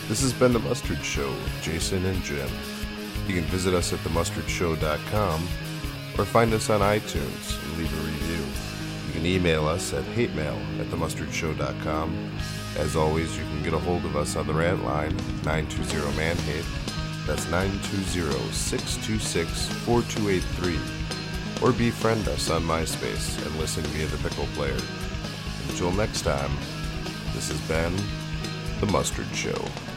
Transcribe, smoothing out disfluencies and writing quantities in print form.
This has been The Mustard Show with Jason and Jim. You can visit us at themustardshow.com or find us on iTunes and leave a review. You can email us at hatemail@themustardshow.com. As always, you can get a hold of us on the rant line, 920-MAN-HATE. That's 920-626-4283. Or befriend us on MySpace and listen via the Pickle Player. Until next time, this has been The Mustard Show.